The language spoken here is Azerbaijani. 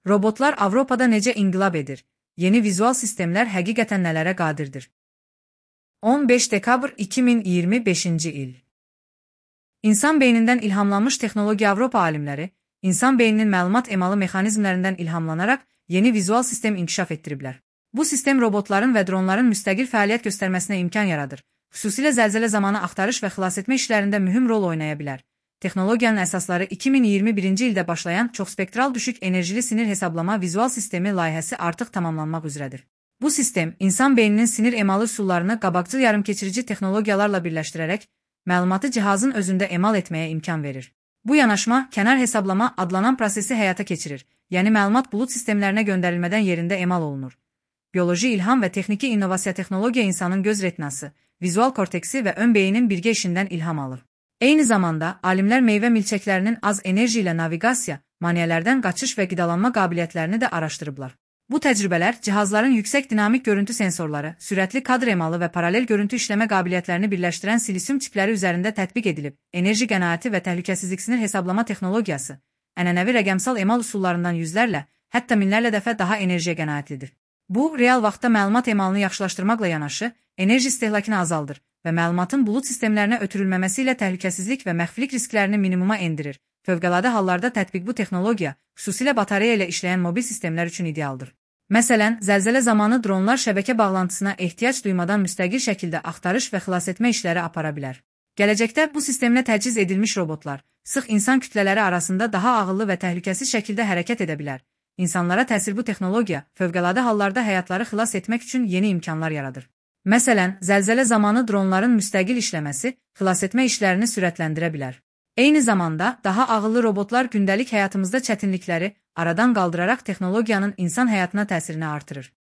Robotlar Avropada necə inqilab edir? Yeni vizual sistemlər həqiqətən nələrə qadirdir? 15 dekabr 2025-ci il. İnsan beynindən ilhamlanmış texnologiya Avropa alimləri, insan beyninin məlumat emalı mexanizmlərindən ilhamlanaraq yeni vizual sistem inkişaf etdiriblər. Bu sistem robotların və dronların müstəqil fəaliyyət göstərməsinə imkan yaradır. Xüsusilə zəlzələ zamanı axtarış və xilasetmə işlərində mühüm rol oynaya bilər. Texnologiyanın əsasları 2021-ci ildə başlayan çoxspektral düşük enerjili sinir hesablama vizual sistemi layihəsi artıq tamamlanmaq üzrədir. Bu sistem, insan beyninin sinir emalı üsullarını qabaqcıl yarımkeçirici texnologiyalarla birləşdirərək, məlumatı cihazın özündə emal etməyə imkan verir. Bu yanaşma, kənar hesablama adlanan prosesi həyata keçirir, yəni məlumat bulut sistemlərinə göndərilmədən yerində emal olunur. Bioloji ilham və texniki innovasiya texnologiya insanın göz retinası, vizual korteksi və ön beynin birgə işindən ilham alır. Eyni zamanda, alimlər meyvə milçəklərinin az enerji ilə naviqasiya, maneələrdən qaçış və qidalanma qabiliyyətlərini də araşdırıblar. Bu təcrübələr cihazların yüksək dinamik görüntü sensorları, sürətli kadr emalı və paralel görüntü işləmə qabiliyyətlərini birləşdirən silisium çipləri üzərində tətbiq edilib. Enerji qənaəti və təhlükəsizlik sinir hesablama texnologiyası, ənənəvi rəqəmsal emal üsullarından yüzlərlə, hətta minlərlə dəfə daha enerjiyə qənaətlidir. Bu, real vaxtda məlumat emalını yaxşılaşdırmaqla yanaşı, enerji istehlakını azaldır və məlumatın bulut sistemlərinə ötürülməməsi ilə təhlükəsizlik və məxfilik risklərini minimuma endirir. Fövqəladə hallarda tətbiq bu texnologiya, xüsusilə batareya ilə işləyən mobil sistemlər üçün idealdır. Məsələn, zəlzələ zamanı dronlar şəbəkə bağlantısına ehtiyac duymadan müstəqil şəkildə axtarış və xilasetmə işləri apara bilər. Gələcəkdə bu sistemlə təchiz edilmiş robotlar, sıx insan kütlələri arasında daha ağıllı və təhlükəsiz şəkildə hərəkət edə bilər. İnsanlara təsir bu texnologiya, fövqəladə hallarda həyatları xilas etmək üçün yeni imkanlar yaradır. Məsələn, zəlzələ zamanı dronların müstəqil işləməsi xilasetmə işlərini sürətləndirə bilər. Eyni zamanda, daha ağıllı robotlar gündəlik həyatımızda çətinlikləri aradan qaldıraraq texnologiyanın insan həyatına təsirini artırır.